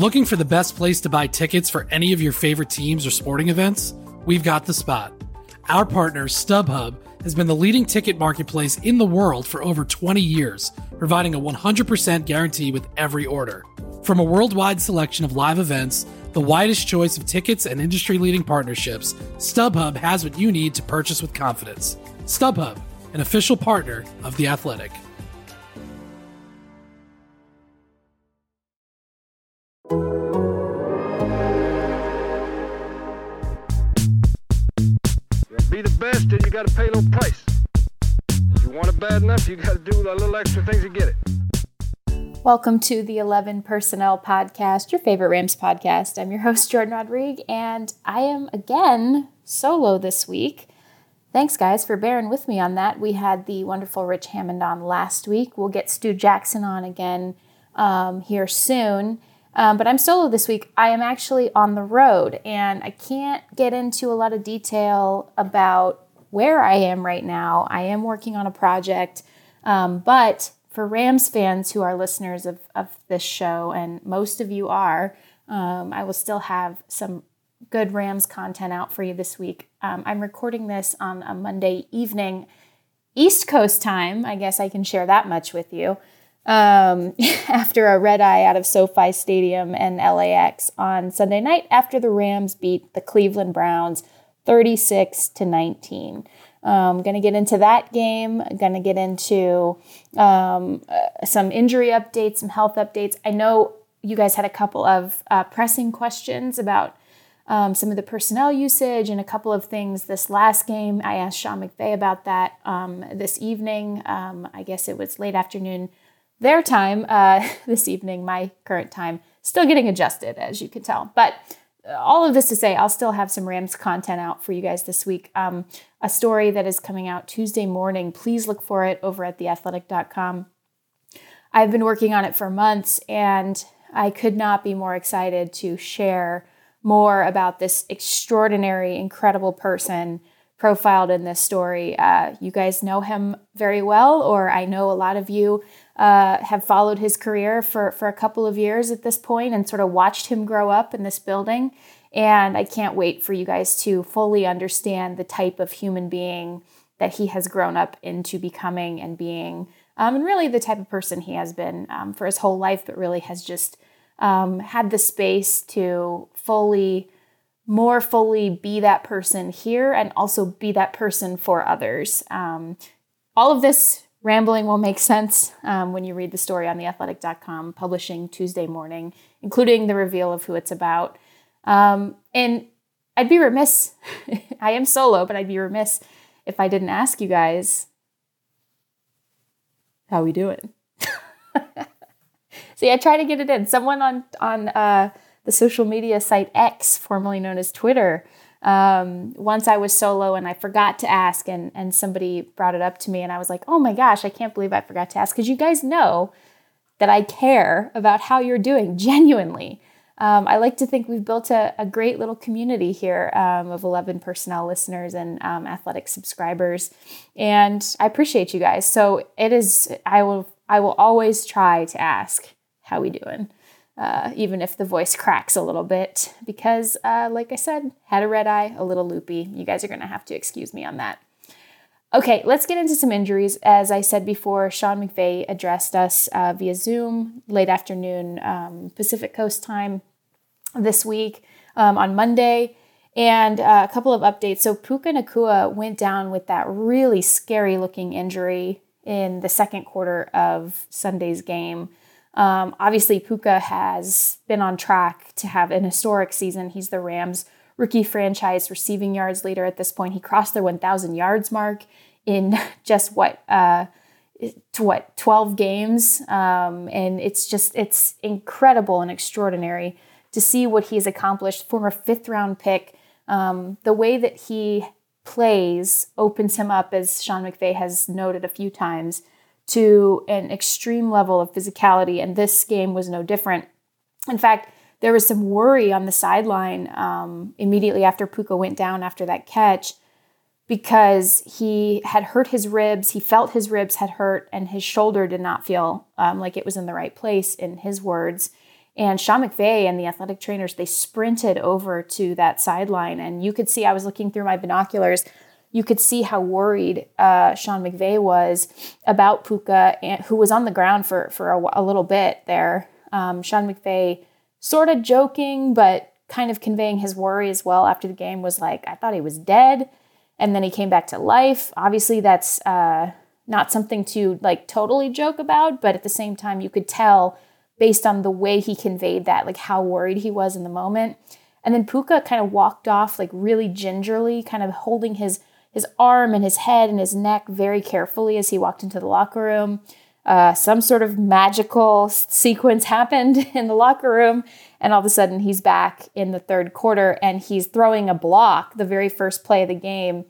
Looking for the best place to buy tickets for any of your favorite teams or sporting events? We've got the spot. Our partner, StubHub, has been the leading ticket marketplace in the world for over 20 years, providing a 100% guarantee with every order. From a worldwide selection of live events, the widest choice of tickets and industry-leading partnerships, StubHub has what you need to purchase with confidence. StubHub, an official partner of The Athletic. Be the best, and you got to pay a little price. If you want it bad enough, you got to do a little extra things to get it. Welcome to the 11 Personnel Podcast, your favorite Rams podcast. I'm your host, Jordan Rodriguez, and I am again solo this week. Thanks, guys, for bearing with me on that. We had the wonderful Rich Hammond on last week. We'll get Stu Jackson on again here soon. But I'm solo this week. I am actually on the road, and I can't get into a lot of detail about where I am right now. I am working on a project, but for Rams fans who are listeners of this show, and most of you are, I will still have some good Rams content out for you this week. I'm recording this on a Monday evening, East Coast time. I guess I can share that much with you. After a red eye out of SoFi Stadium and LAX on Sunday night after the Rams beat the Cleveland Browns 36-19. Going to get into that game. Going to get into some injury updates, some health updates. I know you guys had a couple of pressing questions about some of the personnel usage and a couple of things this last game. I asked Sean McVay about that this evening. I guess it was late afternoon their time this evening, my current time. Still getting adjusted, as you can tell. But all of this to say, I'll still have some Rams content out for you guys this week. A story that is coming out Tuesday morning. Please look for it over at theathletic.com. I've been working on it for months, and I could not be more excited to share more about this extraordinary, incredible person profiled in this story. You guys know him very well, or I know a lot of you have followed his career for a couple of years at this point and sort of watched him grow up in this building. And I can't wait for you guys to fully understand the type of human being that he has grown up into becoming and being, and really the type of person he has been for his whole life, but really has just had the space to more fully be that person here and also be that person for others. All of this rambling will make sense when you read the story on theathletic.com, publishing Tuesday morning, including the reveal of who it's about. And I'd be remiss, I am solo, but I'd be remiss if I didn't ask you guys, how we doing? See, I try to get it in. Someone on the social media site X, formerly known as Twitter, once I was solo and I forgot to ask, and somebody brought it up to me, and I was like, oh my gosh, I can't believe I forgot to ask, because you guys know that I care about how you're doing, genuinely. I like to think we've built a great little community here of 11 personnel listeners and athletic subscribers, and I appreciate you guys. So I will always try to ask, how we doing? Even if the voice cracks a little bit, because like I said, had a red eye, a little loopy. You guys are going to have to excuse me on that. Okay, let's get into some injuries. As I said before, Sean McVay addressed us via Zoom late afternoon Pacific Coast time this week on Monday, and a couple of updates. So Puka Nacua went down with that really scary looking injury in the second quarter of Sunday's game. Obviously, Puka has been on track to have an historic season. He's the Rams' rookie franchise receiving yards leader at this point. He crossed their 1,000 yards mark in just 12 games. And it's incredible and extraordinary to see what he's accomplished. Former 5th round pick. The way that he plays opens him up, as Sean McVay has noted a few times, to an extreme level of physicality, and this game was no different. In fact, there was some worry on the sideline immediately after Puka went down after that catch, because he had hurt his ribs. He felt his ribs had hurt, and his shoulder did not feel like it was in the right place, in his words. And Sean McVay and the athletic trainers, they sprinted over to that sideline. And you could see, I was looking through my binoculars, you could see how worried Sean McVay was about Puka, who was on the ground for a little bit there. Sean McVay sort of joking, but kind of conveying his worry as well after the game was like, I thought he was dead. And then he came back to life. Obviously, that's not something to like totally joke about, but at the same time, you could tell based on the way he conveyed that, like how worried he was in the moment. And then Puka kind of walked off like really gingerly, kind of holding his arm and his head and his neck very carefully as he walked into the locker room. Some sort of magical sequence happened in the locker room, and all of a sudden he's back in the third quarter and he's throwing a block, the very first play of the game,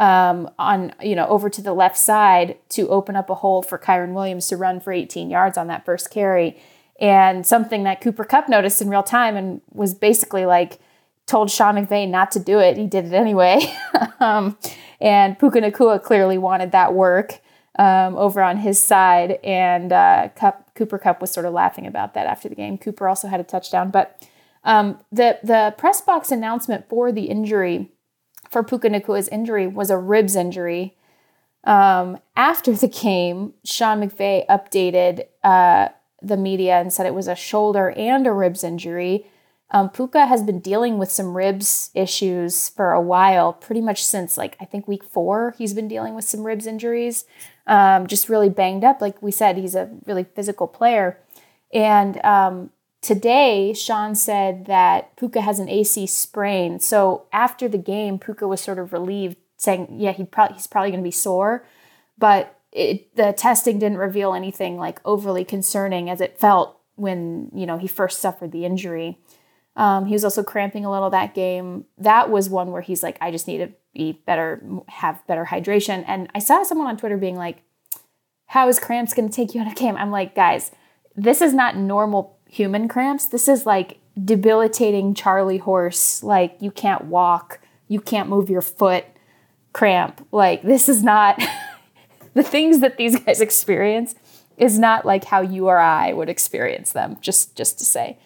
over to the left side to open up a hole for Kyren Williams to run for 18 yards on that first carry. And something that Cooper Kupp noticed in real time and was basically like told Sean McVay not to do it. He did it anyway. And Puka Nacua clearly wanted that work over on his side. And Cooper Kupp was sort of laughing about that after the game. Cooper also had a touchdown. But the press box announcement for the injury, for Puka Nacua's injury, was a ribs injury. After the game, Sean McVay updated the media and said it was a shoulder and a ribs injury. Puka has been dealing with some ribs issues for a while, pretty much since I think week 4, he's been dealing with some ribs injuries, just really banged up. Like we said, he's a really physical player. And today, Sean said that Puka has an AC sprain. So after the game, Puka was sort of relieved, saying, yeah, he's probably going to be sore, but the testing didn't reveal anything like overly concerning as it felt when, he first suffered the injury. He was also cramping a little that game. That was one where he's like, I just need to eat better, have better hydration. And I saw someone on Twitter being like, how is cramps going to take you out of game? I'm like, guys, this is not normal human cramps. This is like debilitating Charlie horse. Like you can't walk, you can't move your foot cramp. Like this is not... The things that these guys experience is not like how you or I would experience them, just to say.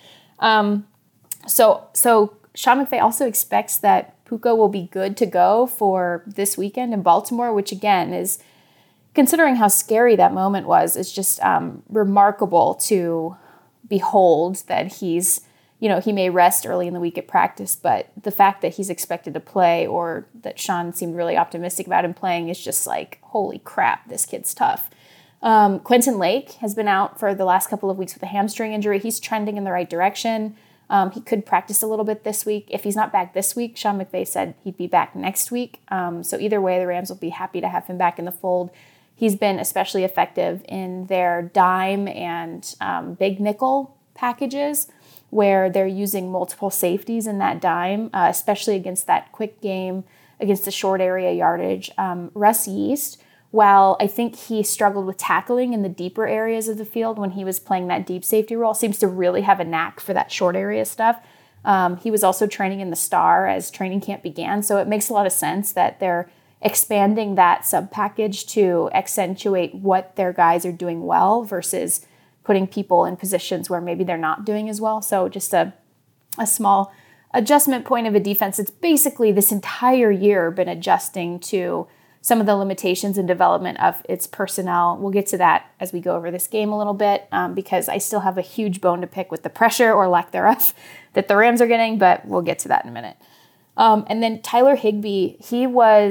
So Sean McVay also expects that Puka will be good to go for this weekend in Baltimore, which again is, considering how scary that moment was, is just remarkable to behold that he's, he may rest early in the week at practice, but the fact that he's expected to play, or that Sean seemed really optimistic about him playing, is just like, holy crap, this kid's tough. Quentin Lake has been out for the last couple of weeks with a hamstring injury. He's trending in the right direction. He could practice a little bit this week. If he's not back this week, Sean McVay said he'd be back next week. So either way, the Rams will be happy to have him back in the fold. He's been especially effective in their dime and big nickel packages, where they're using multiple safeties in that dime, especially against that quick game, against the short area yardage. Russ Yeast, while I think he struggled with tackling in the deeper areas of the field when he was playing that deep safety role, seems to really have a knack for that short area stuff. He was also training in the Star as training camp began, so it makes a lot of sense that they're expanding that sub-package to accentuate what their guys are doing well versus putting people in positions where maybe they're not doing as well. So just a small adjustment point of a defense that's basically this entire year been adjusting to some of the limitations and development of its personnel. We'll get to that as we go over this game a little bit, because I still have a huge bone to pick with the pressure or lack thereof that the Rams are getting, but we'll get to that in a minute. And then Tyler Higbee, he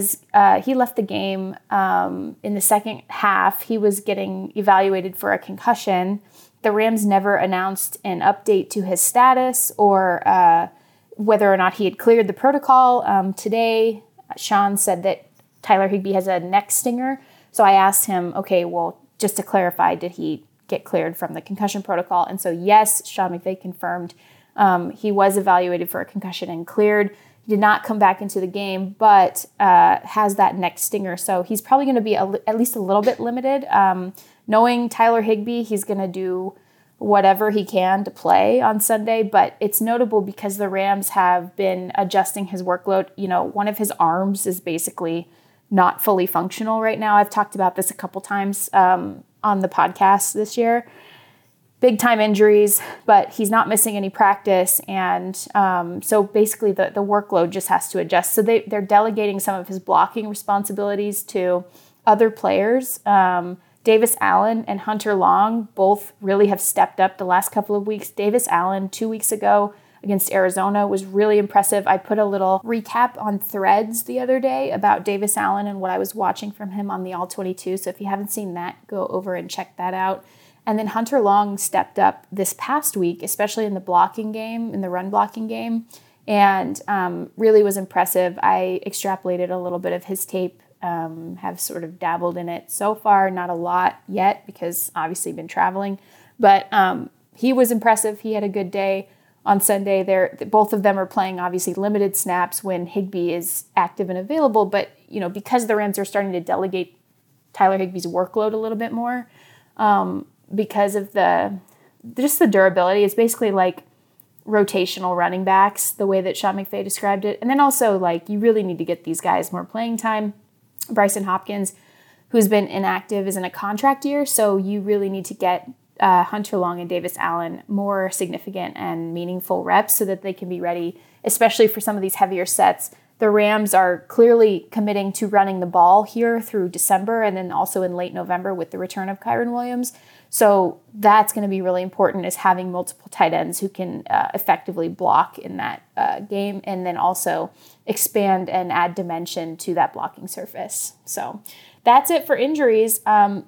left the game in the second half. He was getting evaluated for a concussion. The Rams never announced an update to his status or whether or not he had cleared the protocol. Today, Sean said that Tyler Higbee has a neck stinger. So I asked him, okay, well, just to clarify, did he get cleared from the concussion protocol? And so yes, Sean McVay confirmed he was evaluated for a concussion and cleared. He did not come back into the game, but has that neck stinger. So he's probably going to be at least a little bit limited. Knowing Tyler Higbee, he's going to do whatever he can to play on Sunday. But it's notable because the Rams have been adjusting his workload. One of his arms is basically not fully functional right now. I've talked about this a couple times on the podcast this year. big time injuries, but he's not missing any practice. And so basically the workload just has to adjust. So they're delegating some of his blocking responsibilities to other players. Davis Allen and Hunter Long both really have stepped up the last couple of weeks. Davis Allen 2 weeks ago against Arizona was really impressive. I put a little recap on Threads the other day about Davis Allen and what I was watching from him on the All-22. So if you haven't seen that, go over and check that out. And then Hunter Long stepped up this past week, especially in the blocking game, in the run blocking game, and really was impressive. I extrapolated a little bit of his tape, have sort of dabbled in it so far, not a lot yet because obviously been traveling, but he was impressive. He had a good day on Sunday. Both of them are playing obviously limited snaps when Higbee is active and available, but because the Rams are starting to delegate Tyler Higbee's workload a little bit more, because of the durability. It's basically like rotational running backs, the way that Sean McVay described it. And then also, like, you really need to get these guys more playing time. Bryson Hopkins, who's been inactive, is in a contract year, so you really need to get Hunter Long and Davis Allen more significant and meaningful reps so that they can be ready, especially for some of these heavier sets. The Rams are clearly committing to running the ball here through December and then also in late November with the return of Kyren Williams. So that's going to be really important, is having multiple tight ends who can effectively block in that game and then also expand and add dimension to that blocking surface. So that's it for injuries. I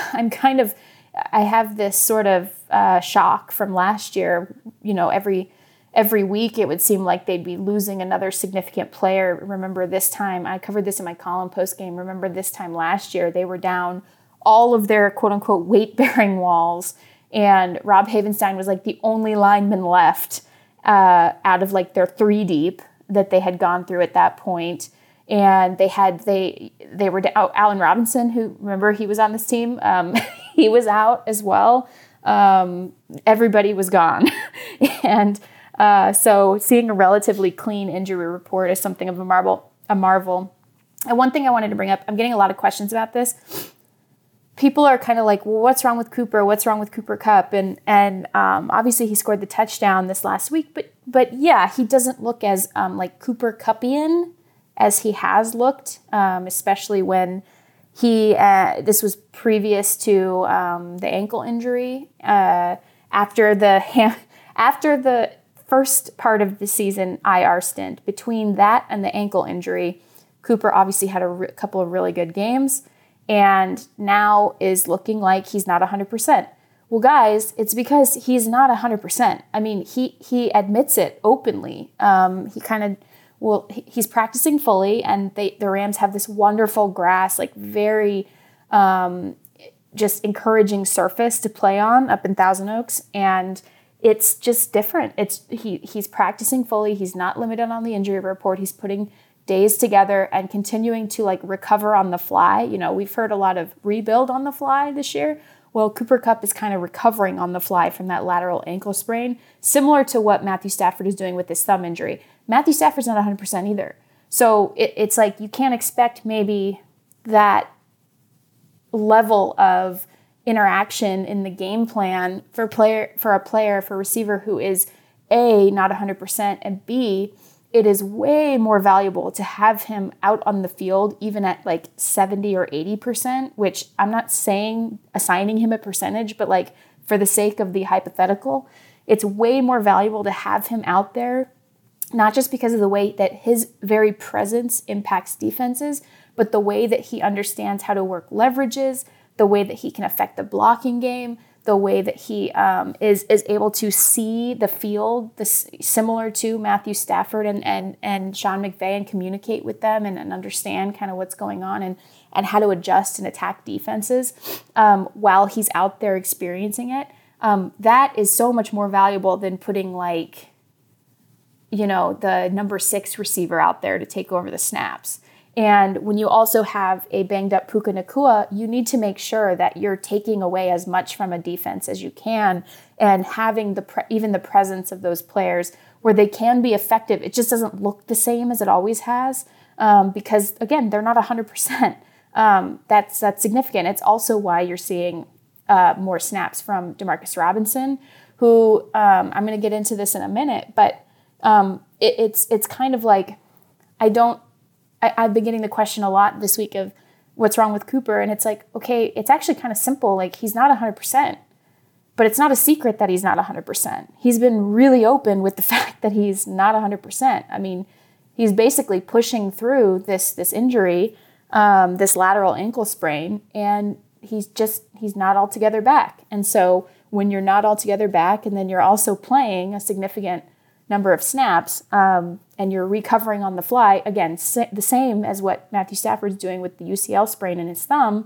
have this sort of shock from last year. Every week it would seem like they'd be losing another significant player. Remember this time, I covered this in my column post game. Remember this time last year, they were down all of their quote unquote weight-bearing walls. And Rob Havenstein was like the only lineman left out of like their 3 deep that they had gone through at that point. And they were down. Allen Robinson, who, remember, he was on this team. He was out as well. Everybody was gone. And so seeing a relatively clean injury report is something of a marvel. And one thing I wanted to bring up, I'm getting a lot of questions about this. People are kind of like, well, what's wrong with Cooper? What's wrong with Cooper Kupp? And obviously he scored the touchdown this last week, but yeah, he doesn't look as like Cooper Kuppian as he has looked, especially when this was previous to the ankle injury. After the first part of the season IR stint, between that and the ankle injury, Cooper obviously had a couple of really good games and now is looking like he's not 100%. Well, guys, it's because he's not 100%. I mean, he admits it openly. He's practicing fully, and the Rams have this wonderful grass, like very just encouraging surface to play on up in Thousand Oaks, and it's just different. He's practicing fully. He's not limited on the injury report. He's putting days together and continuing to like recover on the fly. We've heard a lot of rebuild on the fly this year. Well, Cooper Kupp is kind of recovering on the fly from that lateral ankle sprain, similar to what Matthew Stafford is doing with his thumb injury. Matthew Stafford's not 100% either. So it's like you can't expect maybe that level of interaction in the game plan for a receiver who is A, not 100%, and B, it is way more valuable to have him out on the field even at like 70 or 80%, which I'm not assigning him a percentage, but like for the sake of the hypothetical, it's way more valuable to have him out there, not just because of the way that his very presence impacts defenses, but the way that he understands how to work leverages, the way that he can affect the blocking game, the way that he is able to see the field, similar to Matthew Stafford and Sean McVay, and communicate with them and understand kind of what's going on and how to adjust and attack defenses while he's out there experiencing it. That is so much more valuable than putting the number 6 receiver out there to take over the snaps. And when you also have a banged up Puka Nacua, you need to make sure that you're taking away as much from a defense as you can and having even the presence of those players where they can be effective. It just doesn't look the same as it always has because, again, they're not 100%. That's significant. It's also why you're seeing more snaps from Demarcus Robinson, who I'm going to get into this in a minute, but it's kind of like I've been getting the question a lot this week of what's wrong with Cooper, and it's like, okay, it's actually kind of simple. Like, he's not 100%, but it's not a secret that he's not 100%. He's been really open with the fact that he's not 100%. I mean, he's basically pushing through this injury, this lateral ankle sprain, and he's not altogether back. And so when you're not altogether back, and then you're also playing a significant number of snaps, and you're recovering on the fly, again, the same as what Matthew Stafford's doing with the UCL sprain in his thumb,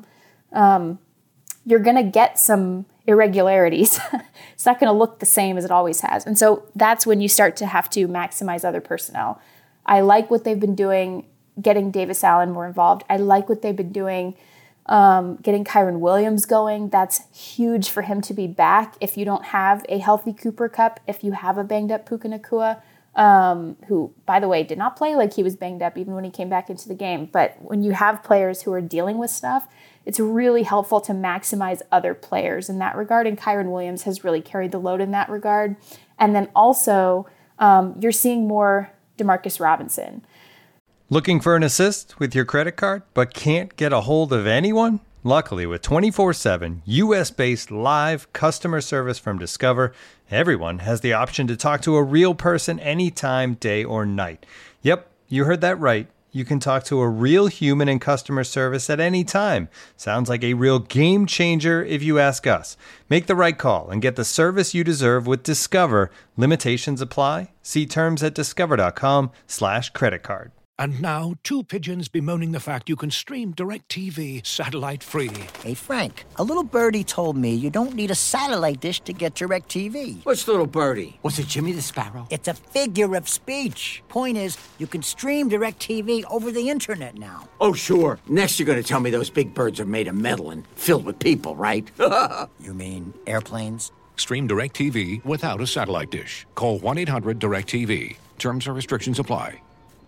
you're going to get some irregularities. It's not going to look the same as it always has. And so that's when you start to have to maximize other personnel. I like what they've been doing, getting Davis Allen more involved. I like what they've been doing, getting Kyren Williams going. That's huge for him to be back. If you don't have a healthy Cooper Kupp, if you have a banged up Puka Nacua, who, by the way, did not play like he was banged up even when he came back into the game. But when you have players who are dealing with stuff, it's really helpful to maximize other players in that regard. And Kyren Williams has really carried the load in that regard. And then also, you're seeing more Demarcus Robinson. Looking for an assist with your credit card, but can't get a hold of anyone? Luckily, with 24/7 U.S.-based live customer service from Discover, everyone has the option to talk to a real person anytime, day or night. Yep, you heard that right. You can talk to a real human in customer service at any time. Sounds like a real game changer if you ask us. Make the right call and get the service you deserve with Discover. Limitations apply. See terms at discover.com/creditcard. And now, two pigeons bemoaning the fact you can stream DirecTV satellite-free. Hey, Frank, a little birdie told me you don't need a satellite dish to get DirecTV. Which little birdie? Was it Jimmy the Sparrow? It's a figure of speech. Point is, you can stream DirecTV over the internet now. Oh, sure. Next you're going to tell me those big birds are made of metal and filled with people, right? You mean airplanes? Stream DirecTV without a satellite dish. Call 1-800-DirecTV. Terms and restrictions apply.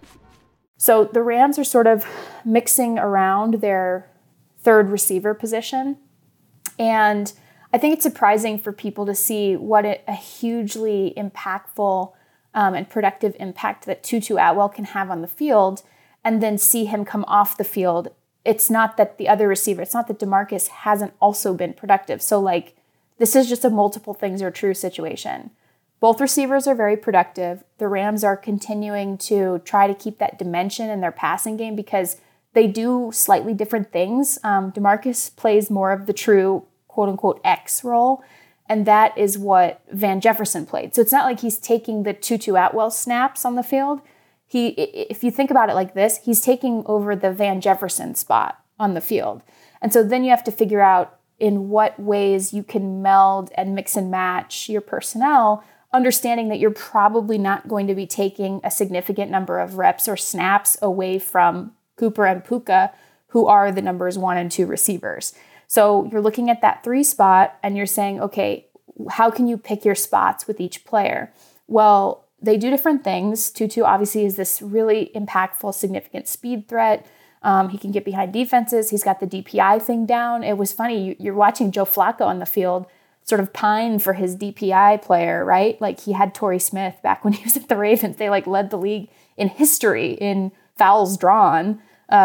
So the Rams are sort of mixing around their third receiver position. And I think it's surprising for people to see what a hugely impactful and productive impact that Tutu Atwell can have on the field, and then see him come off the field. It's not that the other receiver, it's not that DeMarcus hasn't also been productive. So this is just a multiple things are true situation. Both receivers are very productive. The Rams are continuing to try to keep that dimension in their passing game because they do slightly different things. DeMarcus plays more of the true quote-unquote X role, and that is what Van Jefferson played. So it's not like he's taking the Tutu Atwell snaps on the field. If you think about it like this, he's taking over the Van Jefferson spot on the field. And so then you have to figure out in what ways you can meld and mix and match your personnel, understanding that you're probably not going to be taking a significant number of reps or snaps away from Cooper and Puka, who are the numbers 1 and 2 receivers. So you're looking at that 3 spot and you're saying, okay, how can you pick your spots with each player? Well, they do different things. Tutu obviously is this really impactful, significant speed threat. He can get behind defenses. He's got the DPI thing down. It was funny. You're watching Joe Flacco on the field sort of pine for his DPI player, right? Like he had Torrey Smith back when he was at the Ravens. They led the league in history in fouls drawn,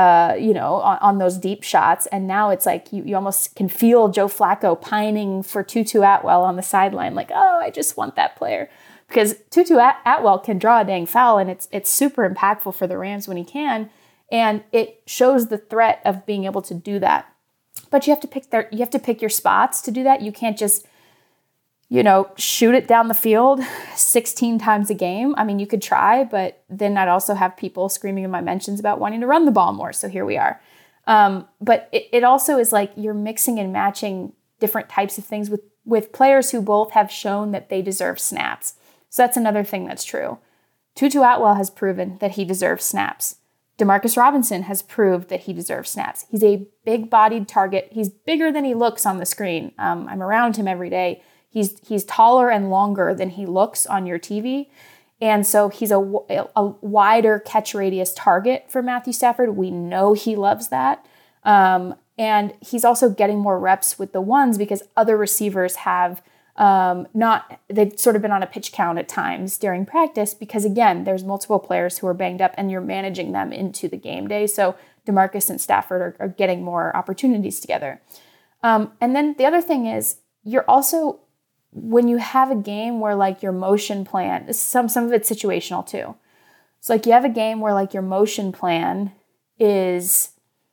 on those deep shots. And now it's like you almost can feel Joe Flacco pining for Tutu Atwell on the sideline. Like, oh, I just want that player. Because Tutu Atwell can draw a dang foul, and it's super impactful for the Rams when he can. And it shows the threat of being able to do that. But you have to pick your spots to do that. You can't just shoot it down the field 16 times a game. I mean, you could try, but then I'd also have people screaming in my mentions about wanting to run the ball more. So here we are. But it also is like you're mixing and matching different types of things with players who both have shown that they deserve snaps. So that's another thing that's true. Tutu Atwell has proven that he deserves snaps. Demarcus Robinson has proved that he deserves snaps. He's a big-bodied target. He's bigger than he looks on the screen. I'm around him every day. He's taller and longer than he looks on your TV. And so he's a wider catch radius target for Matthew Stafford. We know he loves that. And he's also getting more reps with the ones because other receivers have they've sort of been on a pitch count at times during practice because, again, there's multiple players who are banged up and you're managing them into the game day. So DeMarcus and Stafford are getting more opportunities together. And then the other thing is you're also, when you have a game where like your motion plan, some of it's situational too. So like you have a game where like your motion plan is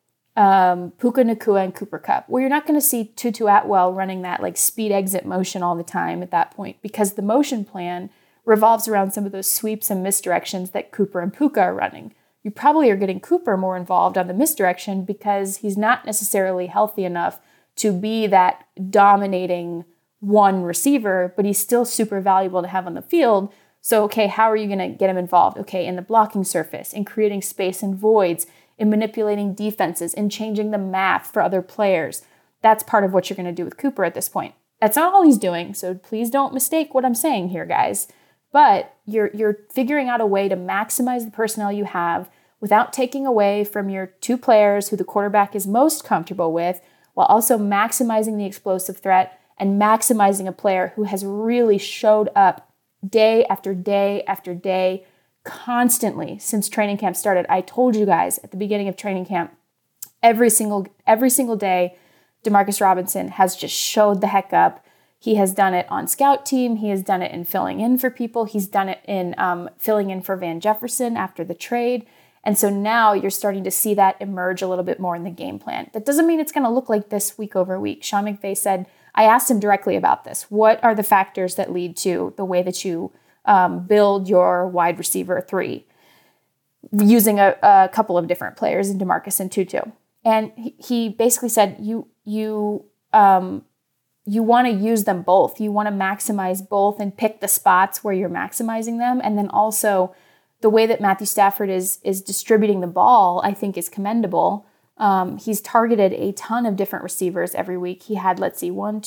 Puka Nacua and Cooper Kupp, where you're not going to see Tutu Atwell running that like speed exit motion all the time at that point because the motion plan revolves around some of those sweeps and misdirections that Cooper and Puka are running. You probably are getting Cooper more involved on the misdirection because he's not necessarily healthy enough to be that dominating one receiver, but he's still super valuable to have on the field. So, okay, how are you going to get him involved? Okay, in the blocking surface, in creating space and voids, in manipulating defenses, in changing the math for other players. That's part of what you're going to do with Cooper at this point. That's not all he's doing, so please don't mistake what I'm saying here, guys. But you're figuring out a way to maximize the personnel you have without taking away from your two players who the quarterback is most comfortable with, while also maximizing the explosive threat and maximizing a player who has really showed up day after day after day constantly since training camp started. I told you guys at the beginning of training camp, every single day, Demarcus Robinson has just showed the heck up. He has done it on scout team. He has done it in filling in for people. He's done it in filling in for Van Jefferson after the trade. And so now you're starting to see that emerge a little bit more in the game plan. That doesn't mean it's going to look like this week over week. Sean McVay said, I asked him directly about this. What are the factors that lead to the way that you build your wide receiver 3 using a couple of different players in DeMarcus and Tutu? And he basically said, you want to use them both. You want to maximize both and pick the spots where you're maximizing them. And then also the way that Matthew Stafford is distributing the ball, I think is commendable. He's targeted a ton of different receivers every week. He had, 7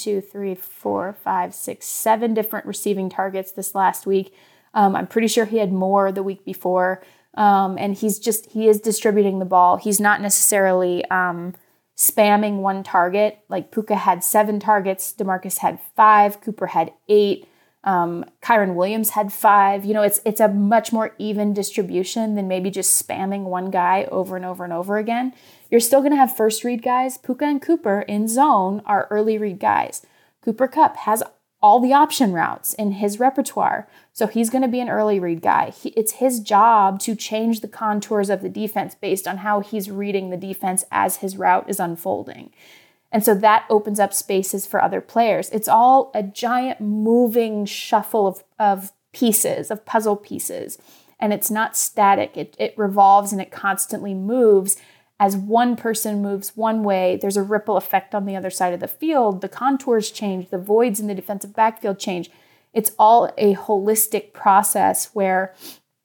different receiving targets this last week. I'm pretty sure he had more the week before. And he is distributing the ball. He's not necessarily spamming one target. Like Puka had 7 targets, DeMarcus had 5, Cooper had 8. Kyron Williams had 5. It's a much more even distribution than maybe just spamming one guy over and over and over again. You're still going to have first read guys. Puka and Cooper in zone are early read guys. Cooper Kupp has all the option routes in his repertoire, so he's going to be an early read guy. It's his job to change the contours of the defense based on how he's reading the defense as his route is unfolding. And so that opens up spaces for other players. It's all a giant moving shuffle of pieces, of puzzle pieces. And it's not static. It revolves and it constantly moves. As one person moves one way, there's a ripple effect on the other side of the field. The contours change. The voids in the defensive backfield change. It's all a holistic process where,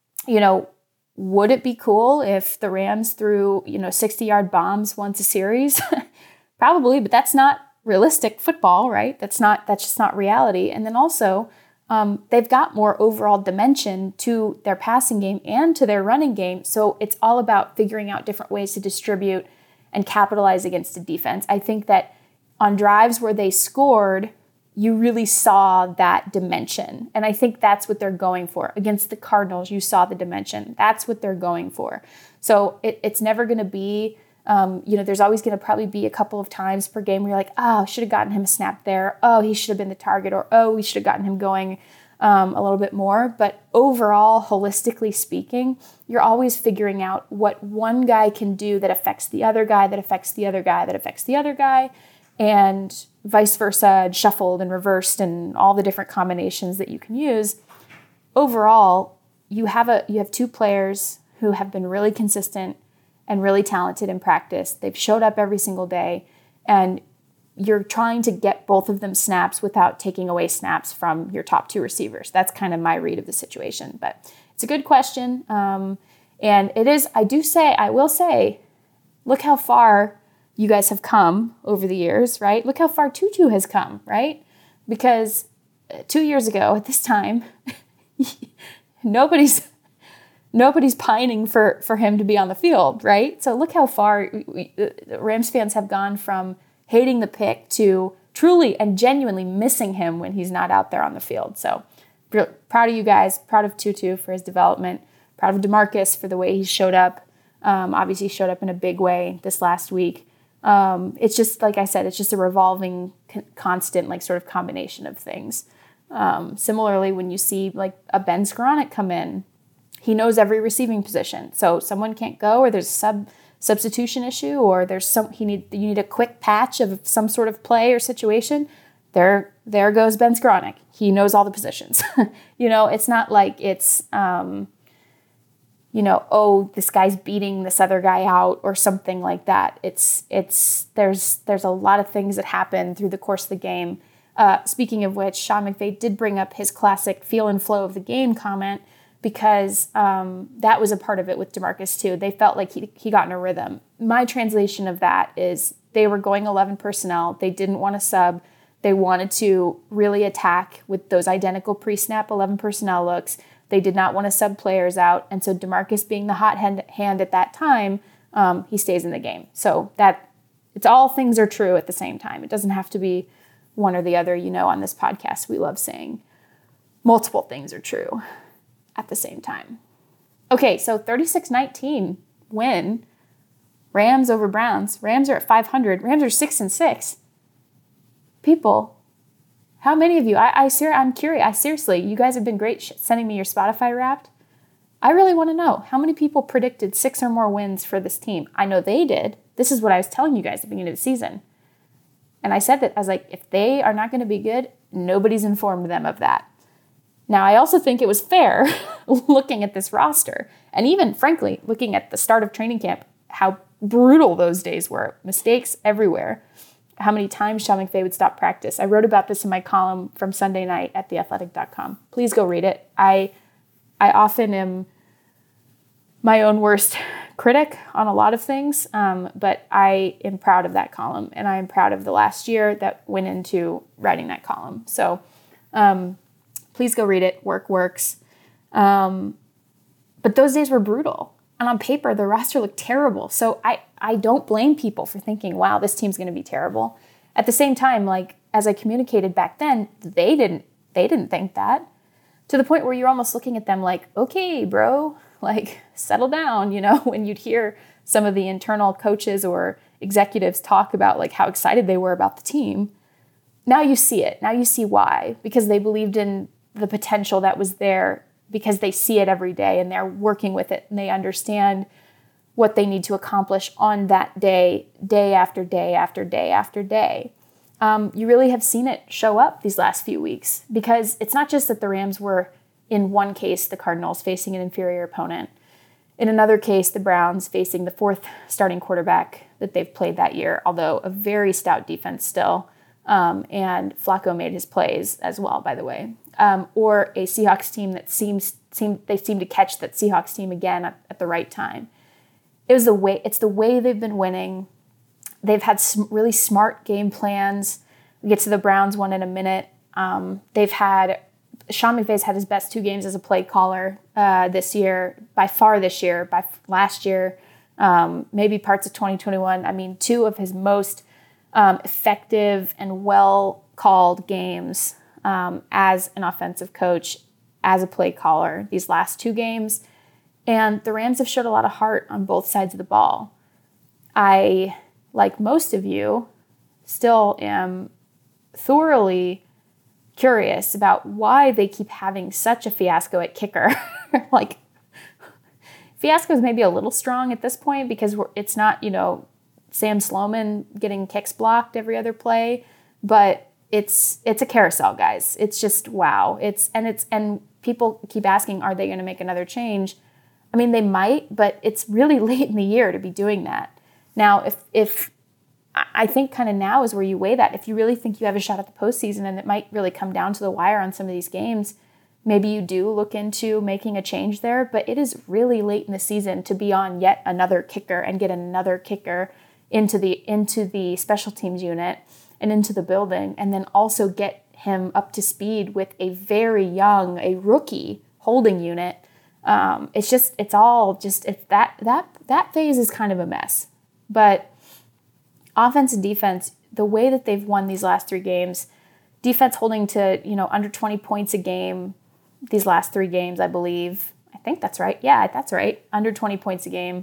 would it be cool if the Rams threw, 60-yard bombs once a series? Probably, but that's not realistic football, right? That's just not reality. And then also, they've got more overall dimension to their passing game and to their running game. So it's all about figuring out different ways to distribute and capitalize against a defense. I think that on drives where they scored, you really saw that dimension. And I think that's what they're going for. Against the Cardinals, you saw the dimension. That's what they're going for. So it's never going to be... there's always going to probably be a couple of times per game where you're like, oh, should have gotten him a snap there. Oh, he should have been the target. Or, oh, we should have gotten him going a little bit more. But overall, holistically speaking, you're always figuring out what one guy can do that affects the other guy, that affects the other guy, that affects the other guy, and vice versa, and shuffled and reversed and all the different combinations that you can use. Overall, you have 2 players who have been really consistent and really talented in practice. They've showed up every single day, and you're trying to get both of them snaps without taking away snaps from your top 2 receivers. That's kind of my read of the situation, but it's a good question. And it is, I will say, look how far you guys have come over the years, right? Look how far Tutu has come, right? Because 2 years ago at this time, nobody's nobody's pining for him to be on the field, right? So look how far Rams fans have gone from hating the pick to truly and genuinely missing him when he's not out there on the field. So proud of you guys, proud of Tutu for his development, proud of DeMarcus for the way he showed up. Obviously showed up in a big way this last week. It's just, like I said, it's just a revolving, constant, like sort of combination of things. Similarly, when you see like a Ben Skowronek come in, he knows every receiving position. So someone can't go, or there's a substitution issue, or there's you need a quick patch of some sort of play or situation. There goes Ben Skowronek. He knows all the positions. It's not like it's this guy's beating this other guy out or something like that. There's a lot of things that happen through the course of the game. Speaking of which, Sean McVay did bring up his classic feel and flow of the game comment, because that was a part of it with DeMarcus too. They felt like he got in a rhythm. My translation of that is they were going 11 personnel. They didn't want to sub. They wanted to really attack with those identical pre-snap 11 personnel looks. They did not want to sub players out. And so DeMarcus being the hot hand at that time, he stays in the game. So that it's all things are true at the same time. It doesn't have to be one or the other. On this podcast, we love saying multiple things are true at the same time. Okay, so 36-19 win. Rams over Browns. Rams are at 500. Rams are 6-6. People, how many of you? I'm curious. Seriously, you guys have been great sending me your Spotify Wrapped. I really want to know how many people predicted 6 or more wins for this team. I know they did. This is what I was telling you guys at the beginning of the season. And I said that, I was like, if they are not going to be good, nobody's informed them of that. Now, I also think it was fair looking at this roster, and even, frankly, looking at the start of training camp, how brutal those days were. Mistakes everywhere. How many times Sean McVay would stop practice. I wrote about this in my column from Sunday night at theathletic.com. Please go read it. I often am my own worst critic on a lot of things, but I am proud of that column, and I am proud of the last year that went into writing that column. So please go read it. Work works. But those days were brutal. And on paper, the roster looked terrible. So I don't blame people for thinking, wow, this team's going to be terrible. At the same time, like, as I communicated back then, they didn't think that. To the point where you're almost looking at them like, okay, bro, like, settle down, when you'd hear some of the internal coaches or executives talk about like how excited they were about the team. Now you see it. Now you see why. Because they believed in the potential that was there, because they see it every day and they're working with it and they understand what they need to accomplish on that day, day after day after day after day. You really have seen it show up these last few weeks, because it's not just that the Rams were, in one case, the Cardinals facing an inferior opponent. In another case, the Browns facing the 4th starting quarterback that they've played that year, although a very stout defense still. And Flacco made his plays as well, by the way. Or a Seahawks team that seem to catch that Seahawks team again at the right time. It's the way they've been winning. They've had some really smart game plans. We'll get to the Browns one in a minute. Sean McVay's had his best 2 games as a play caller this year, by last year, maybe parts of 2021. I mean, 2 of his most effective and well-called games as an offensive coach, as a play caller, these last 2 games. And the Rams have showed a lot of heart on both sides of the ball. I, like most of you, still am thoroughly curious about why they keep having such a fiasco at kicker. Like, fiasco is maybe a little strong at this point, because it's not, Sam Sloman getting kicks blocked every other play, but it's a carousel, guys. It's just, wow. And people keep asking, are they going to make another change? I mean, they might, but it's really late in the year to be doing that. Now, if I think kind of now is where you weigh that. If you really think you have a shot at the postseason and it might really come down to the wire on some of these games, maybe you do look into making a change there. But it is really late in the season to be on yet another kicker and get another kicker into the special teams unit and into the building, and then also get him up to speed with a rookie holding unit That phase is kind of a mess. But offense and defense, the way that they've won these last 3 games, defense holding to, under 20 points a game these last 3 games, I believe. I think that's right. Yeah, that's right. Under 20 points a game.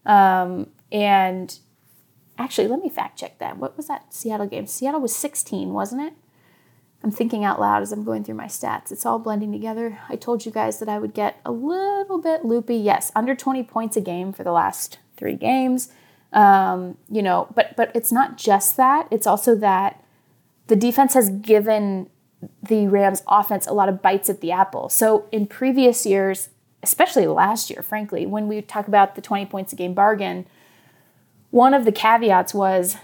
And actually, let me fact check that. What was that Seattle game? Seattle was 16, wasn't it? I'm thinking out loud as I'm going through my stats. It's all blending together. I told you guys that I would get a little bit loopy. Yes, under 20 points a game for the last 3 games. But it's not just that. It's also that the defense has given the Rams offense a lot of bites at the apple. So in previous years, especially last year, frankly, when we talk about the 20 points a game bargain, one of the caveats was,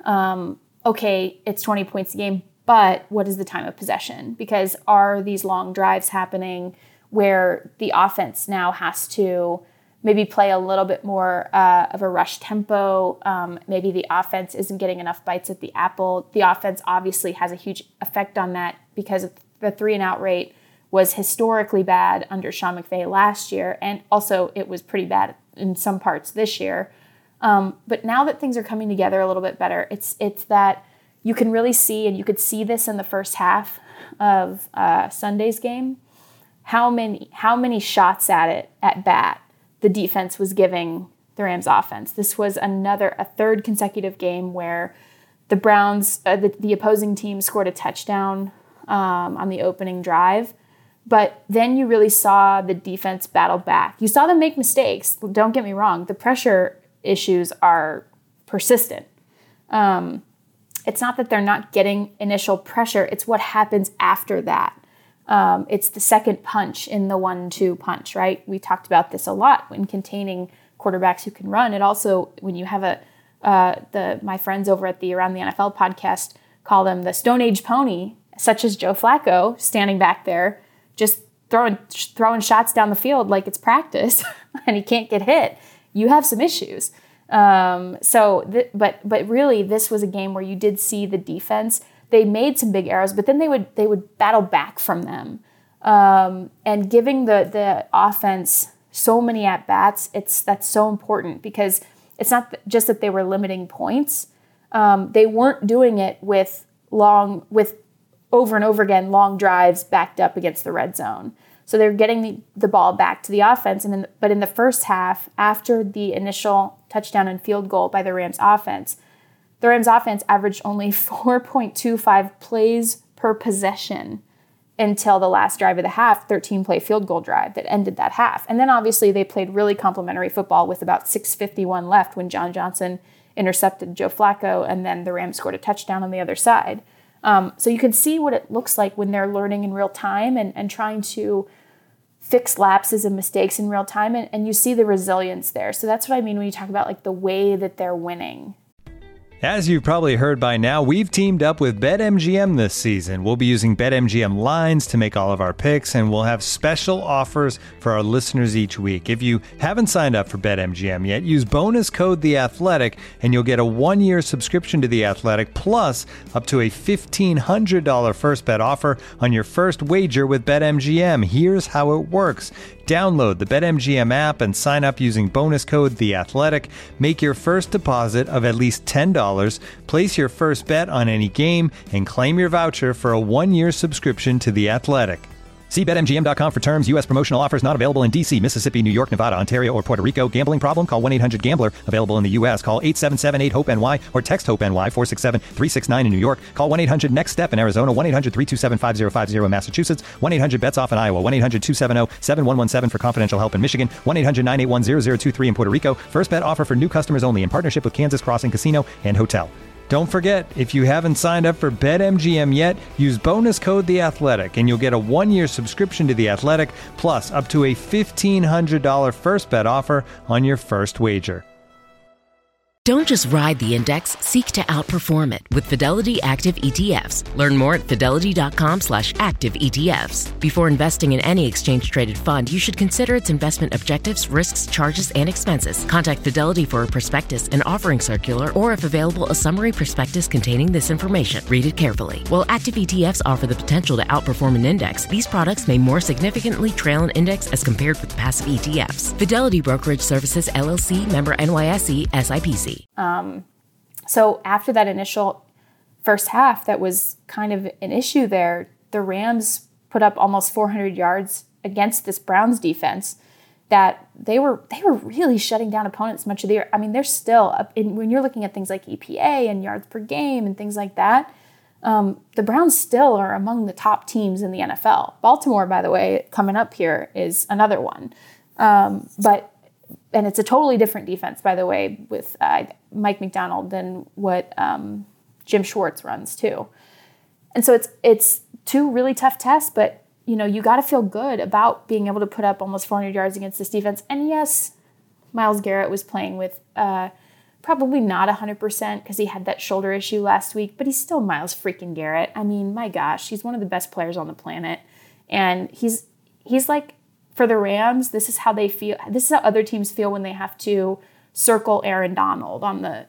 okay, it's 20 points a game, but what is the time of possession? Because are these long drives happening where the offense now has to maybe play a little bit more of a rush tempo? Maybe the offense isn't getting enough bites at the apple. The offense obviously has a huge effect on that because the 3-and-out rate was historically bad under Sean McVay last year, and also it was pretty bad in some parts this year. But now that things are coming together a little bit better, it's that you can really see, and you could see this in the first half of Sunday's game, how many shots at bat the defense was giving the Rams offense. This was a third consecutive game where the Browns, the opposing team, scored a touchdown on the opening drive. But then you really saw the defense battle back. You saw them make mistakes. Don't get me wrong. The pressure issues are persistent. It's not that they're not getting initial pressure. It's what happens after that. It's the second punch in the 1-2 punch, right? We talked about this a lot when containing quarterbacks who can run. It also, when you have my friends over at the Around the NFL podcast call them the Stone Age pony, such as Joe Flacco, standing back there, just throwing shots down the field like it's practice, and he can't get hit. You have some issues. But really, this was a game where you did see the defense. They made some big errors, but then they would battle back from them, and giving the offense so many at bats. That's so important because it's not just that they were limiting points. They weren't doing it with over and over again long drives backed up against the red zone. So they're getting the ball back to the offense. But in the first half, after the initial touchdown and field goal by the Rams offense averaged only 4.25 plays per possession until the last drive of the half, 13-play field goal drive that ended that half. And then obviously they played really complimentary football with about 6:51 left when John Johnson intercepted Joe Flacco, and then the Rams scored a touchdown on the other side. So you can see what it looks like when they're learning in real time and trying to fix lapses and mistakes in real time, and you see the resilience there. So that's what I mean when you talk about like the way that they're winning. As you've probably heard by now, we've teamed up with BetMGM this season. We'll be using BetMGM lines to make all of our picks, and we'll have special offers for our listeners each week. If you haven't signed up for BetMGM yet, use bonus code The Athletic, and you'll get a 1-year subscription to The Athletic, plus up to a $1,500 first bet offer on your first wager with BetMGM. Here's how it works. Download the BetMGM app and sign up using bonus code The Athletic. Make your first deposit of at least $10. Place your first bet on any game and claim your voucher for a 1-year subscription to The Athletic. See BetMGM.com for terms. U.S. promotional offers not available in D.C., Mississippi, New York, Nevada, Ontario, or Puerto Rico. Gambling problem? Call 1-800-GAMBLER. Available in the U.S. Call 877-8-HOPE-NY or text HOPE-NY 467-369 in New York. Call 1-800-NEXT-STEP in Arizona. 1-800-327-5050 in Massachusetts. 1-800-BETS-OFF in Iowa. 1-800-270-7117 for confidential help in Michigan. 1-800-981-0023 in Puerto Rico. First bet offer for new customers only in partnership with Kansas Crossing Casino and Hotel. Don't forget, if you haven't signed up for BetMGM yet, use bonus code The Athletic, and you'll get a 1-year subscription to The Athletic, plus up to a $1,500 first bet offer on your first wager. Don't just ride the index, seek to outperform it with Fidelity Active ETFs. Learn more at fidelity.com/active ETFs. Before investing in any exchange-traded fund, you should consider its investment objectives, risks, charges, and expenses. Contact Fidelity for a prospectus, an offering circular, or if available, a summary prospectus containing this information. Read it carefully. While active ETFs offer the potential to outperform an index, these products may more significantly trail an index as compared with passive ETFs. Fidelity Brokerage Services, LLC, member NYSE, SIPC. So after that initial first half, that was kind of an issue there. The Rams put up almost 400 yards against this Browns defense that they were really shutting down opponents much of the year. I mean, they're still up when you're looking at things like EPA and yards per game and things like that. The Browns still are among the top teams in the NFL. Baltimore, by the way, coming up here is another one. And it's a totally different defense, by the way, with Mike McDonald than what Jim Schwartz runs too. And so it's two really tough tests, but you got to feel good about being able to put up almost 400 yards against this defense. And yes, Myles Garrett was playing with probably not 100% because he had that shoulder issue last week, but he's still Myles freaking Garrett. I mean, my gosh, he's one of the best players on the planet, and he's like. For the Rams, this is how they feel. This is how other teams feel when they have to circle Aaron Donald on the,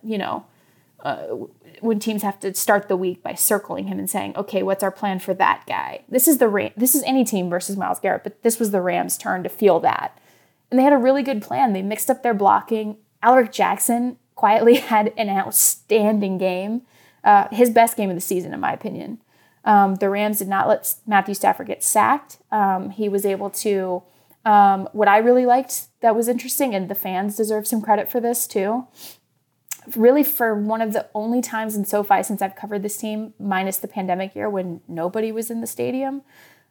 when teams have to start the week by circling him and saying, okay, what's our plan for that guy? This is any team versus Myles Garrett, but this was the Rams' turn to feel that. And they had a really good plan. They mixed up their blocking. Alaric Jackson quietly had an outstanding game, his best game of the season, in my opinion. The Rams did not let Matthew Stafford get sacked. He was able to... what I really liked that was interesting, and the fans deserve some credit for this too, really for one of the only times in SoFi since I've covered this team, minus the pandemic year when nobody was in the stadium,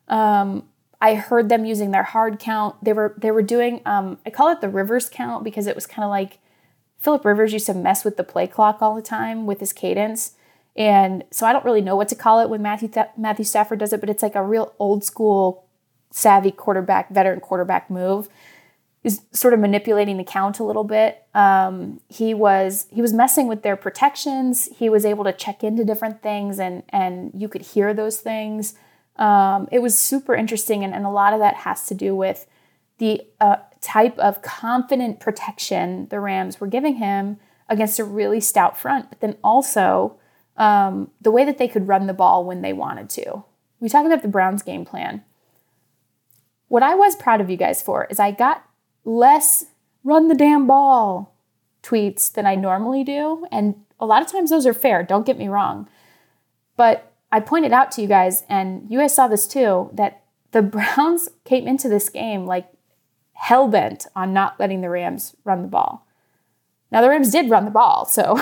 I heard them using their hard count. They were doing, I call it the Rivers count because it was kind of like Phillip Rivers used to mess with the play clock all the time with his cadence. And so I don't really know what to call it when Matthew Stafford does it, but it's like a real old school savvy veteran quarterback move. He's sort of manipulating the count a little bit. He was messing with their protections. He was able to check into different things, and you could hear those things. It was super interesting, and a lot of that has to do with the type of confident protection the Rams were giving him against a really stout front, but then also the way that they could run the ball when they wanted to. We talk about the Browns game plan. What I was proud of you guys for is I got less run the damn ball tweets than I normally do. And a lot of times those are fair, don't get me wrong. But I pointed out to you guys, and you guys saw this too, that the Browns came into this game like hell-bent on not letting the Rams run the ball. Now the Rams did run the ball, so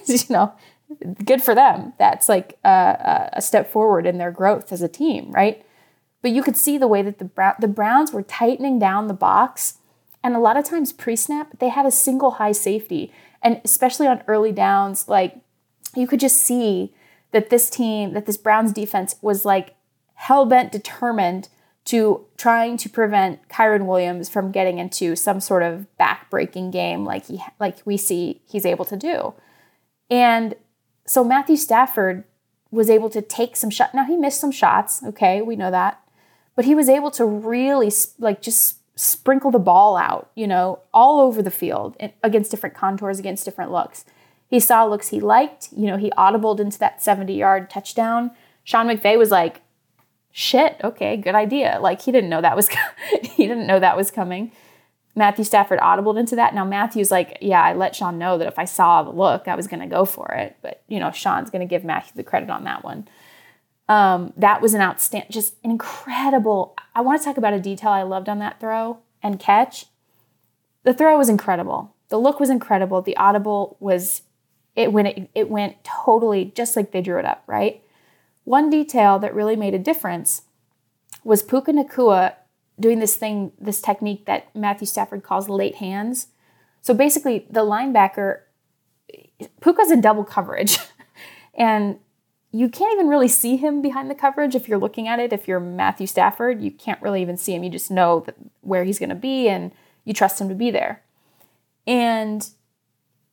good for them. That's like a step forward in their growth as a team, right? But you could see the way that the Browns were tightening down the box. And a lot of times pre-snap, they had a single high safety. And especially on early downs, like you could just see that this Browns defense was like hell-bent determined to trying to prevent Kyren Williams from getting into some sort of back-breaking game like we see he's able to do. And so Matthew Stafford was able to take some shots. Now he missed some shots, okay, we know that. But he was able to really just sprinkle the ball out, all over the field against different contours, against different looks. He saw looks he liked. He audibled into that 70-yard touchdown. Sean McVay was like, shit, okay, good idea. Like he didn't know that was coming. Matthew Stafford audibled into that. Now Matthew's like, yeah, I let Sean know that if I saw the look, I was going to go for it. But, Sean's going to give Matthew the credit on that one. That was an outstanding, just an incredible. I want to talk about a detail I loved on that throw and catch. The throw was incredible. The look was incredible. The audible was, it went totally just like they drew it up, right? One detail that really made a difference was Puka Nacua doing this technique that Matthew Stafford calls late hands. So basically the linebacker, Puka's in double coverage and you can't even really see him behind the coverage if you're looking at it. If you're Matthew Stafford, you can't really even see him. You just know where he's going to be and you trust him to be there. And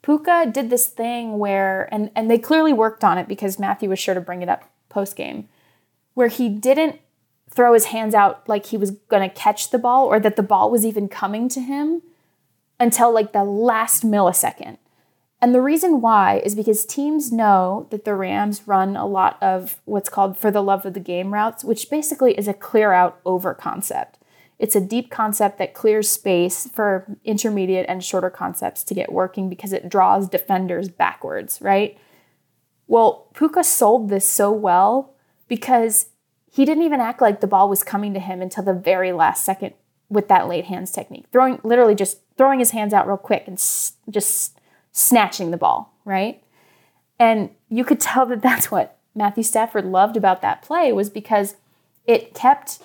Puka did this thing where, and they clearly worked on it because Matthew was sure to bring it up post-game, where he didn't throw his hands out like he was going to catch the ball or that the ball was even coming to him until like the last millisecond. And the reason why is because teams know that the Rams run a lot of what's called for the love of the game routes, which basically is a clear out over concept. It's a deep concept that clears space for intermediate and shorter concepts to get working because it draws defenders backwards, right? Well, Puka sold this so well because he didn't even act like the ball was coming to him until the very last second with that late hands technique. Just throwing his hands out real quick and just snatching the ball, right? And you could tell that that's what Matthew Stafford loved about that play was because it kept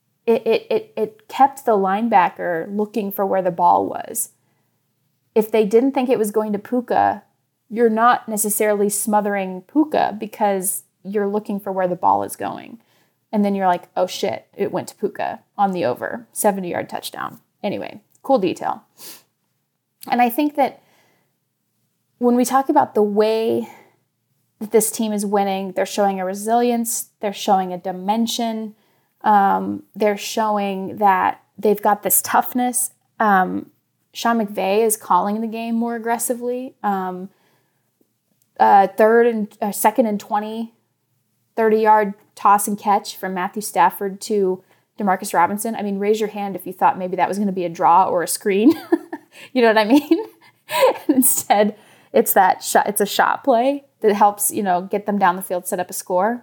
the linebacker looking for where the ball was. If they didn't think it was going to Puka, you're not necessarily smothering Puka because you're looking for where the ball is going. And then you're like, oh shit, it went to Puka on the over, 70-yard touchdown. Anyway, cool detail. And I think that when we talk about the way that this team is winning, they're showing a resilience, they're showing a dimension, they're showing that they've got this toughness. Sean McVay is calling the game more aggressively. Second and 20, 30-yard toss and catch from Matthew Stafford to Demarcus Robinson. I mean, raise your hand if you thought maybe that was going to be a draw or a screen. You know what I mean? Instead, it's that shot. It's a shot play that helps, get them down the field, set up a score.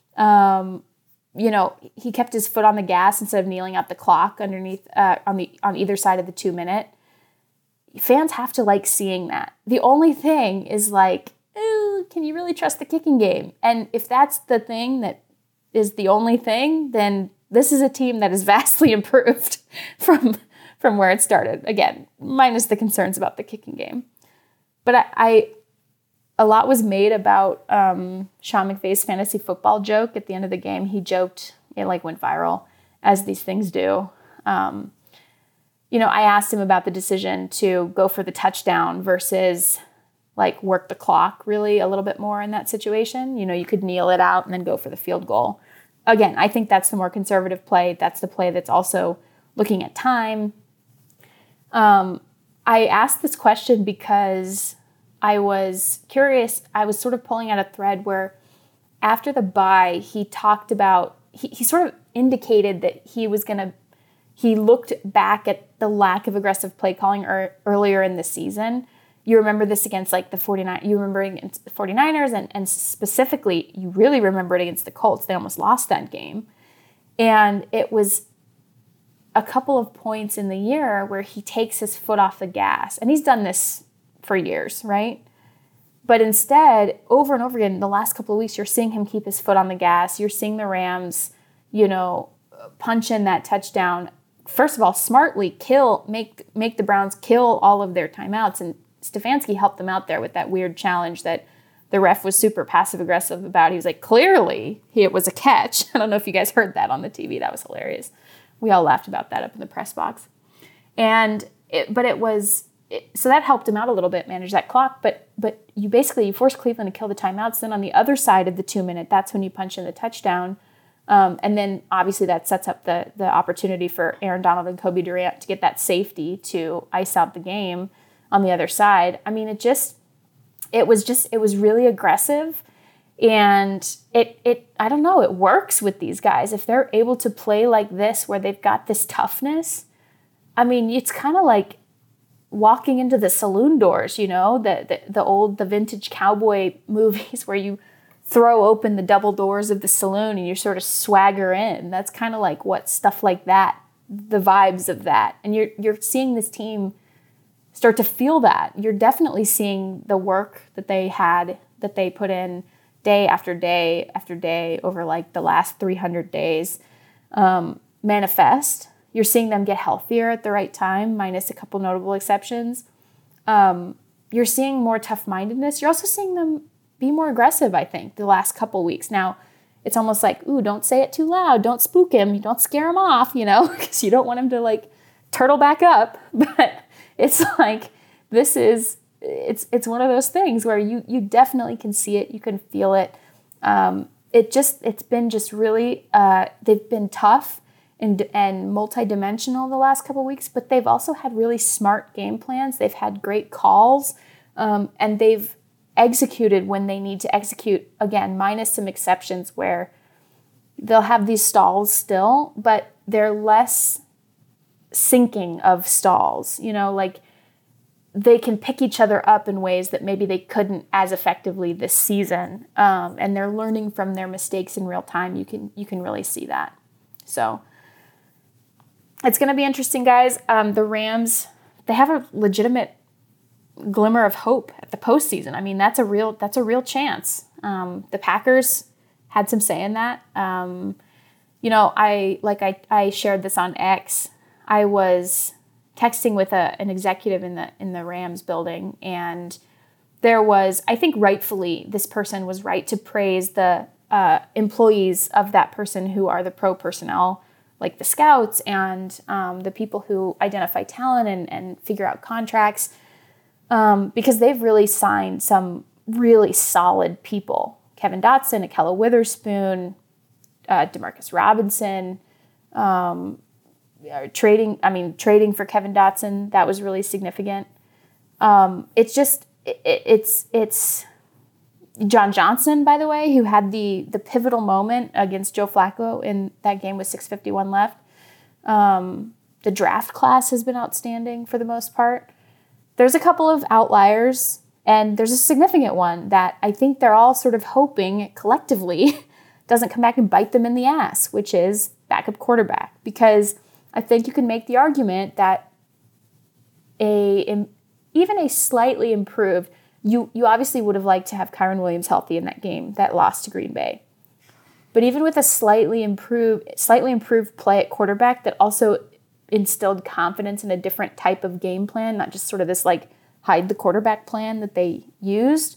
He kept his foot on the gas instead of kneeling out the clock underneath on either side of the 2-minute. Fans have to like seeing that. The only thing is like, can you really trust the kicking game? And if that's the thing that is the only thing, then this is a team that is vastly improved from where it started. Again, minus the concerns about the kicking game. But a lot was made about Sean McVay's fantasy football joke at the end of the game. He joked, it went viral, as these things do. I asked him about the decision to go for the touchdown versus work the clock really a little bit more in that situation. You could kneel it out and then go for the field goal. Again, I think that's the more conservative play. That's the play that's also looking at time. I asked this question because I was curious. I was sort of pulling out a thread where after the bye, he talked about, he sort of indicated that he looked back at the lack of aggressive play calling earlier in the season. You remember this against the 49ers, you remember against the 49ers and specifically you really remember it against the Colts. They almost lost that game. And it was a couple of points in the year where he takes his foot off the gas. And he's done this for years, right? But instead, over and over again, the last couple of weeks, you're seeing him keep his foot on the gas. You're seeing the Rams, punch in that touchdown. First of all, smartly make the Browns kill all of their timeouts. And Stefanski helped them out there with that weird challenge that the ref was super passive-aggressive about. He was like, clearly, it was a catch. I don't know if you guys heard that on the TV. That was hilarious. We all laughed about that up in the press box. So that helped him out a little bit, manage that clock. But you force Cleveland to kill the timeouts. Then on the other side of the 2-minute, that's when you punch in the touchdown. And then obviously that sets up the opportunity for Aaron Donald and Kobe Durant to get that safety to ice out the game on the other side. I mean, it was really aggressive. And I don't know, it works with these guys. If they're able to play like this, where they've got this toughness, I mean, it's kind of like walking into the saloon doors, the vintage cowboy movies where you throw open the double doors of the saloon and you sort of swagger in. That's kind of like what stuff like that, the vibes of that. And you're seeing this team start to feel that. You're definitely seeing the work that they put in day after day after day over the last 300 days manifest. You're seeing them get healthier at the right time, minus a couple notable exceptions. You're seeing more tough-mindedness. You're also seeing them be more aggressive, I think, the last couple weeks. Now, it's almost like, don't say it too loud. Don't spook him. Don't scare him off, because you don't want him to turtle back up. But it's like, this is it's one of those things where you definitely can see it, you can feel it. It's been just really, they've been tough and multidimensional the last couple of weeks, but they've also had really smart game plans. They've had great calls, and they've executed when they need to execute, again, minus some exceptions where they'll have these stalls still, but they're less sinking of stalls, like they can pick each other up in ways that maybe they couldn't as effectively this season. And they're learning from their mistakes in real time. You can really see that. So it's going to be interesting, guys. The Rams, they have a legitimate glimmer of hope at the postseason. I mean, that's a real chance. The Packers had some say in that. I shared this on X. I was texting with an executive in the Rams building, and there was, I think rightfully, this person was right to praise the employees of that person who are the pro personnel, like the scouts and the people who identify talent and figure out contracts, because they've really signed some really solid people. Kevin Dotson, Akella Witherspoon, Demarcus Robinson, trading for Kevin Dotson, that was really significant. It's John Johnson, by the way, who had the pivotal moment against Joe Flacco in that game with 6:51 left. The draft class has been outstanding for the most part. There's a couple of outliers, and there's a significant one that I think they're all sort of hoping collectively doesn't come back and bite them in the ass, which is backup quarterback. Because I think you can make the argument that even a slightly improved, you obviously would have liked to have Kyren Williams healthy in that game that lost to Green Bay. But even with a slightly improved play at quarterback that also instilled confidence in a different type of game plan, not just sort of this like hide the quarterback plan that they used,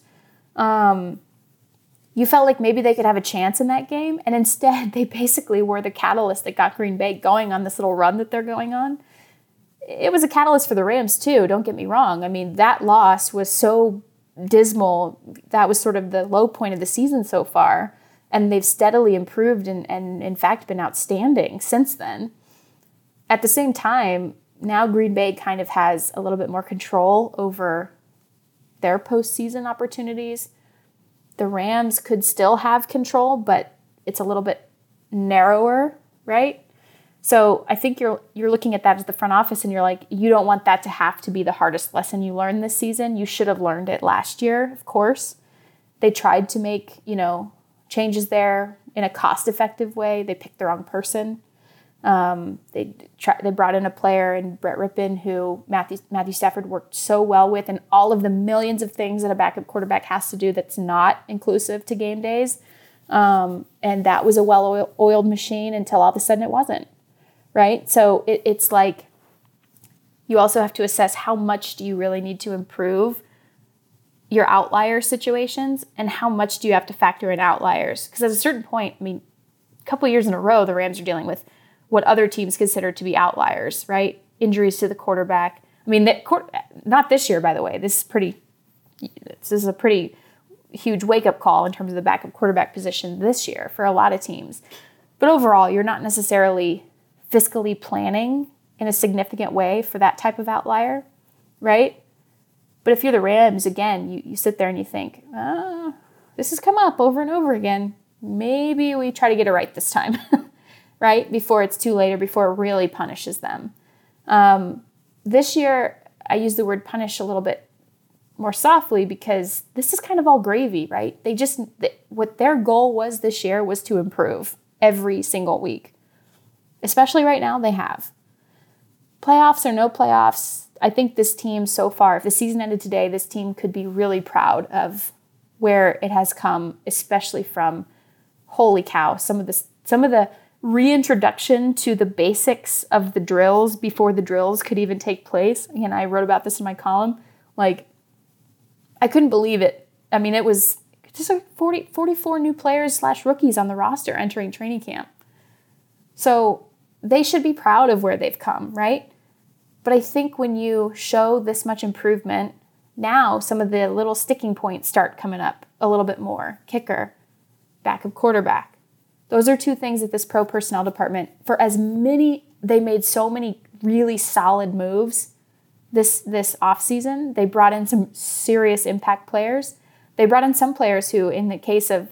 you felt like maybe they could have a chance in that game. And instead, they basically were the catalyst that got Green Bay going on this little run that they're going on. It was a catalyst for the Rams too, don't get me wrong. I mean, that loss was so dismal. That was sort of the low point of the season so far. And they've steadily improved and in fact been outstanding since then. At the same time, now Green Bay kind of has a little bit more control over their postseason opportunities. The Rams could still have control, but it's a little bit narrower, right? So I think you're looking at that as the front office and you're like, you don't want that to have to be the hardest lesson you learned this season. You should have learned it last year, of course. They tried to make, changes there in a cost-effective way. They picked the wrong person. They brought in a player in Brett Rippon who Matthew Stafford worked so well with, and all of the millions of things that a backup quarterback has to do that's not inclusive to game days. And that was a well-oiled machine until all of a sudden it wasn't, right? So it's like you also have to assess how much do you really need to improve your outlier situations and how much do you have to factor in outliers? Because at a certain point, a couple of years in a row, the Rams are dealing with what other teams consider to be outliers, right? Injuries to the quarterback. Not this year, by the way. This is a pretty huge wake-up call in terms of the backup quarterback position this year for a lot of teams. But overall, you're not necessarily fiscally planning in a significant way for that type of outlier, right? But if you're the Rams, again, you sit there and you think, this has come up over and over again. Maybe we try to get it right this time. Right? Before it's too late or before it really punishes them. This year, I use the word punish a little bit more softly because this is kind of all gravy, right? What their goal was this year was to improve every single week. Especially right now, they have. Playoffs or no playoffs, I think this team so far, if the season ended today, this team could be really proud of where it has come, especially from, holy cow, some of the reintroduction to the basics of the drills before the drills could even take place. Again, I wrote about this in my column. Like, I couldn't believe it. It was just like 44 new players / rookies on the roster entering training camp. So they should be proud of where they've come, right? But I think when you show this much improvement Now some of the little sticking points start coming up a little bit more. Kicker, backup quarterback. Those are two things that this pro personnel department, they made so many really solid moves this offseason. They brought in some serious impact players. They brought in some players who, in the case of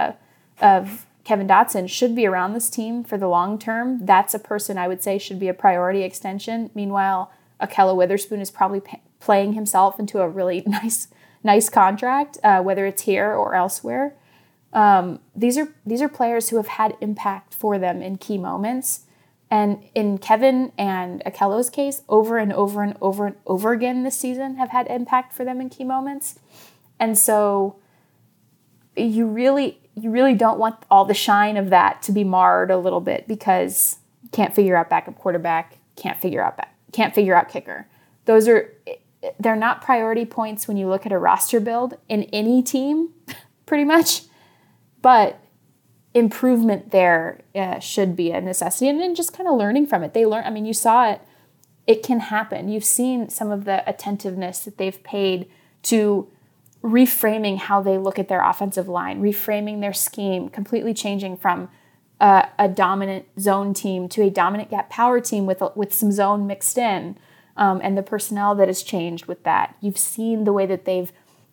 Kevin Dotson, should be around this team for the long term. That's a person I would say should be a priority extension. Meanwhile, Ahkello Witherspoon is probably playing himself into a really nice contract, whether it's here or elsewhere. These are players who have had impact for them in key moments. And in Kevin and Ahkello's case, over and over and over and over again this season have had impact for them in key moments. And so you really don't want all the shine of that to be marred a little bit because can't figure out backup quarterback, can't figure out kicker. They're not priority points when you look at a roster build in any team, pretty much. But improvement there should be a necessity, and then just kind of learning from it. You saw it. It can happen. You've seen some of the attentiveness that they've paid to reframing how they look at their offensive line, reframing their scheme, completely changing from a dominant zone team to a dominant gap power team with some zone mixed in, and the personnel that has changed with that. You've seen the way that they've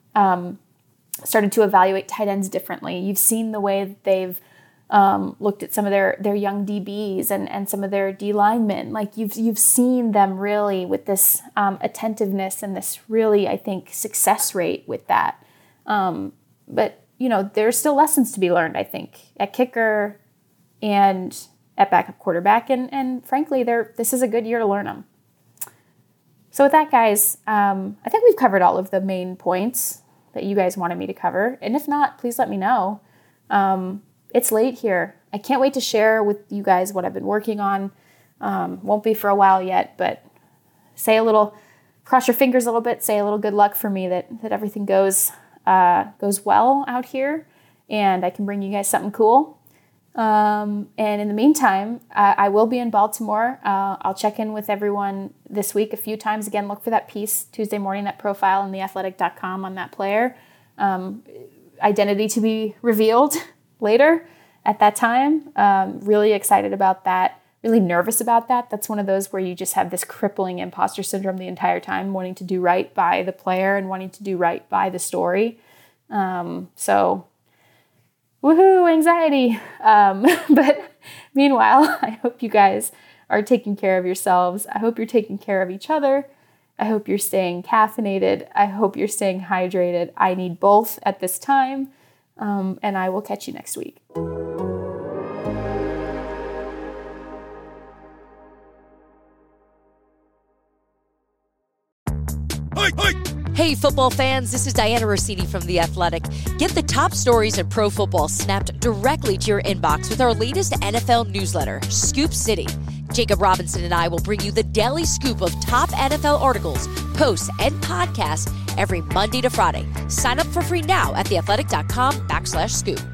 started to evaluate tight ends differently. You've seen the way that they've looked at some of their young DBs and some of their D linemen. Like you've seen them really with this attentiveness and this really, I think, success rate with that. But there's still lessons to be learned, I think, at kicker and at backup quarterback. And frankly, this is a good year to learn them. So with that, guys, I think we've covered all of the main points that you guys wanted me to cover. And if not, please let me know. It's late here. I can't wait to share with you guys what I've been working on. Won't be for a while yet, but cross your fingers a little bit, say a little good luck for me that everything goes well out here and I can bring you guys something cool. And in the meantime, I will be in Baltimore. I'll check in with everyone this week a few times. Again, look for that piece Tuesday morning, that profile on theathletic.com on that player. Identity to be revealed later at that time. Really excited about that. Really nervous about that. That's one of those where you just have this crippling imposter syndrome the entire time, wanting to do right by the player and wanting to do right by the story. So woohoo, anxiety. But meanwhile, I hope you guys are taking care of yourselves. I hope you're taking care of each other. I hope you're staying caffeinated. I hope you're staying hydrated. I need both at this time. And I will catch you next week. Hey, football fans, this is Diana Rossini from The Athletic. Get the top stories in pro football snapped directly to your inbox with our latest NFL newsletter, Scoop City. Jacob Robinson and I will bring you the daily scoop of top NFL articles, posts, and podcasts every Monday to Friday. Sign up for free now at theathletic.com/scoop.